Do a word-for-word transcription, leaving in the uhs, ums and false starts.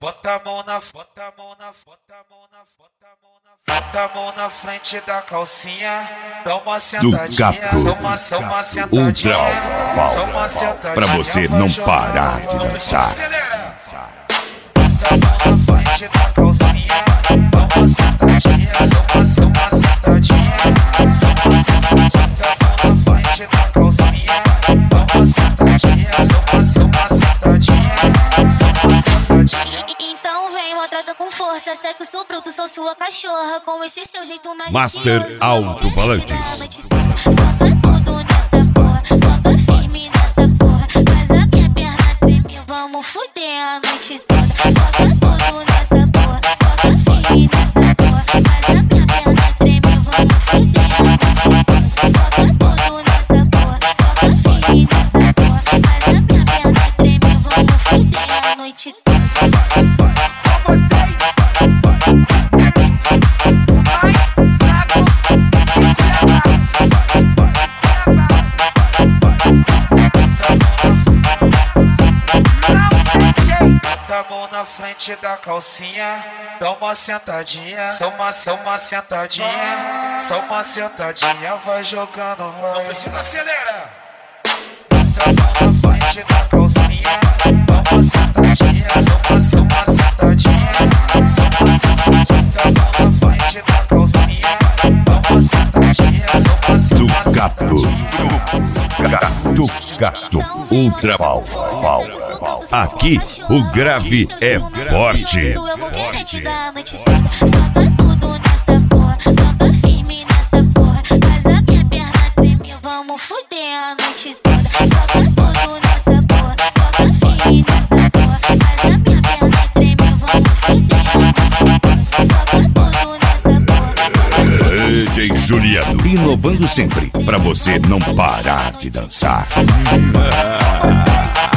bota a mão na, bota a mão na, bota a mão na, bota a mão na, bota a mão na frente da calcinha, dá uma sentadinha, só uma, só uma sentadinha, só uma sentadinha, pra você não parar de dançar. Bota a mão na frente da calcinha, dá uma sentadinha, só uma, só uma sentadinha, só uma sentadinha. Bota a mão na frente da calcinha, dá uma sentadinha, só uma, só uma sentadinha, só uma sentadinha. Então vem, maltrata com força, segue o seu bruto, sou sua cachorra, com esse seu jeito mais Master Alto-Falantes. Solta tudo nessa porra, solta firme nessa porra, faz a minha perna tremer, vamos fuder a noite toda. Solta tudo nessa porra, solta firme nessa porra, faz a minha perna tremer, vamos fuder a noite toda. Solta tudo nessa porra, solta firme nessa porra, faz a minha perna tremer, vamos fuder a noite toda. Bota a mão na frente da calcinha, dá uma sentadinha, só uma, só uma sentadinha, só uma sentadinha, vai jogando, vai. Não precisa acelerar. Bota a mão na frente da calcinha, dá uma sentadinha, só uma, só uma sentadinha, só uma sentadinha. Bota a mão na frente da calcinha, dá uma sentadinha, só uma, só uma sentadinha. Do gato, ultra pau, pau. Aqui o grave é forte. Eu vou querer te dar a noite toda. Solta tudo nessa porra, solta firme nessa porra, faz a minha perna tremer, vamos fuder a noite toda. Solta tudo nessa porra, solta firme nessa porra, faz a minha perna tremer, vamos fuder a noite toda. Solta tudo nessa porra. D J Juliano, inovando sempre pra você não parar de dançar.